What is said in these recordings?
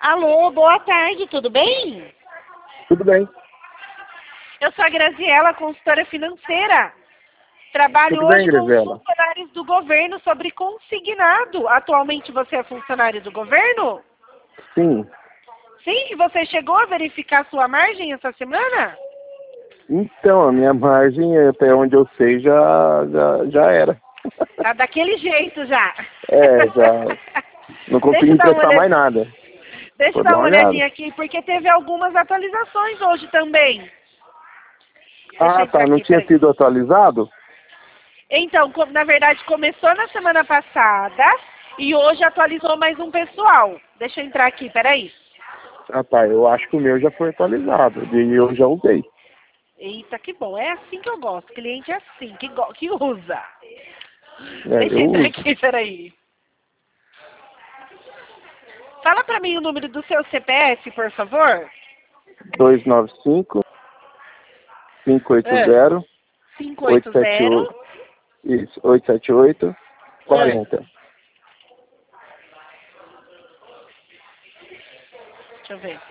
Alô, boa tarde, tudo bem? Tudo bem. Eu sou a Graziela, consultora financeira. Trabalho Tudo bem, hoje com os Graziela? funcionários do governo sobre consignado. Atualmente você é funcionário do governo? Sim. Sim, e você chegou a verificar sua margem essa semana? Então, a minha margem, até onde eu sei, já era. Tá daquele jeito já. Já não Deixa consigo eu dar uma emprestar olhada. mais nada. Deixa eu Vou dar dar uma uma olhada. olhadinha aqui, porque teve algumas atualizações hoje também. Deixa eu Ah, entrar tá. Não aqui, tinha peraí. sido atualizado? Então, na verdade, começou na semana passada e hoje atualizou mais um pessoal. Deixa eu entrar aqui, peraí. Ah, tá. Eu acho que o meu já foi atualizado. E eu já usei. Eita, que bom. É assim que eu gosto. Cliente é assim, que usa. Deixa Eu eu entrar uso. aqui, peraí. Fala pra mim o número do seu CPF, por favor. 295 É. 580 580. 878. Isso, 878 É. 40. Deixa eu ver.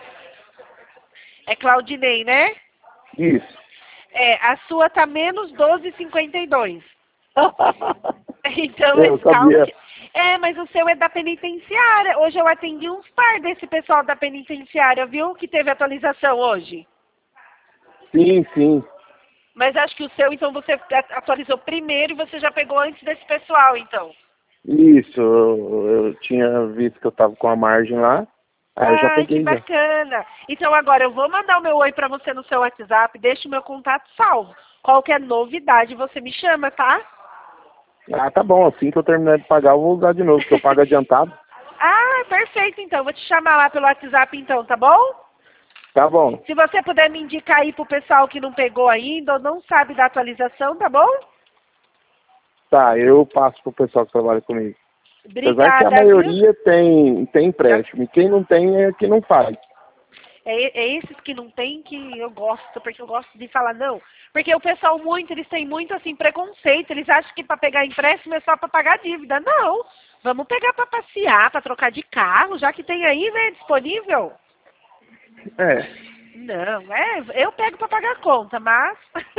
É Claudinei, né? Isso. É, a sua tá menos 12,52. Então, Eu mas calma sabia. que... É, mas o seu é da penitenciária. Hoje eu atendi uns par desse pessoal da penitenciária, viu? Que teve atualização hoje. Sim, sim. Mas acho que o seu, então, você atualizou primeiro e você já pegou antes desse pessoal, então. Isso, eu tinha visto que eu tava com a margem lá, aí eu já Ai, que peguei já. bacana. Então agora eu vou mandar o meu oi pra você no seu WhatsApp, deixa o meu contato salvo. Qualquer novidade você me chama, tá? Ah, tá bom, assim que eu terminar de pagar eu vou usar de novo, porque eu pago adiantado. Ah, perfeito, então. Vou te chamar lá pelo WhatsApp, então, tá bom? Tá bom, Se você puder me indicar aí pro pessoal que não pegou ainda ou não sabe da atualização, tá bom? tá, eu passo pro pessoal que trabalha comigo. Apesar que a Obrigada, viu? maioria tem empréstimo, e quem não tem é que não faz. É esses que não tem que eu gosto, porque eu gosto de falar não. Porque o pessoal eles têm muito assim preconceito, eles acham que para pegar empréstimo é só para pagar dívida. Não, vamos pegar para passear, para trocar de carro, já que tem aí, né, disponível. É, Não, eu pego para pagar a conta, mas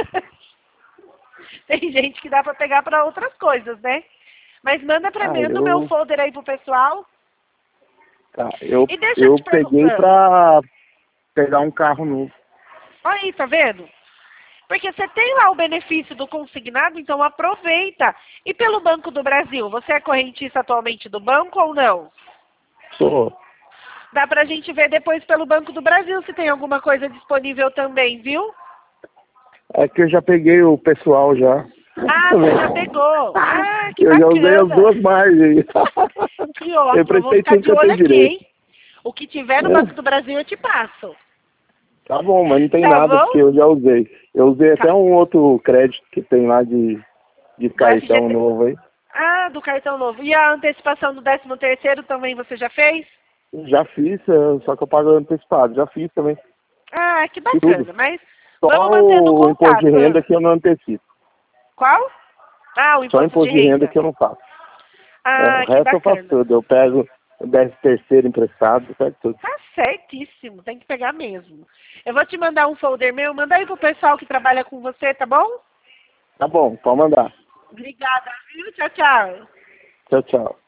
tem gente que dá para pegar para outras coisas, né? Mas manda para mim no meu eu, folder aí pro pessoal. tá, eu, E deixa eu eu te peguei perguntar. pra pegar um carro novo. Olha aí, tá vendo? Porque você tem lá o benefício do consignado, então aproveita. E pelo Banco do Brasil, você é correntista atualmente do banco ou não? Sou. Dá pra gente ver depois pelo Banco do Brasil se tem alguma coisa disponível também, viu? É que eu já peguei o pessoal já. Ah, você já pegou. Ah, que Eu já usei as bacana. duas margens. Que Eu ótimo, eu vou prestei ficar tudo de que eu olho tenho aqui, direito. hein? O que tiver no Banco É, do Brasil eu te passo. tá bom, mas não tem Tá nada, bom? porque eu já usei. Eu usei até Tá. um outro crédito que tem lá de Do cartão FGT. novo aí. Ah, do cartão novo. E a antecipação do 13º também você já fez? Já fiz, só que eu pago antecipado. Já fiz também. Ah, que Tudo. bacana. Mas vamos Só mantendo o o imposto de contato. renda Ah, que eu não antecipo. qual? Ah, o Só o imposto de imposto de renda renda. que eu não faço. O Ah, que resto eu faço bacana. tudo. Eu pego o 13º emprestado, eu pego tudo. Tá certíssimo, tem que pegar mesmo. Eu vou te mandar um folder meu, manda aí pro pessoal que trabalha com você, tá bom? Tá bom, pode mandar. Obrigada, viu? Tchau, tchau. Tchau, tchau.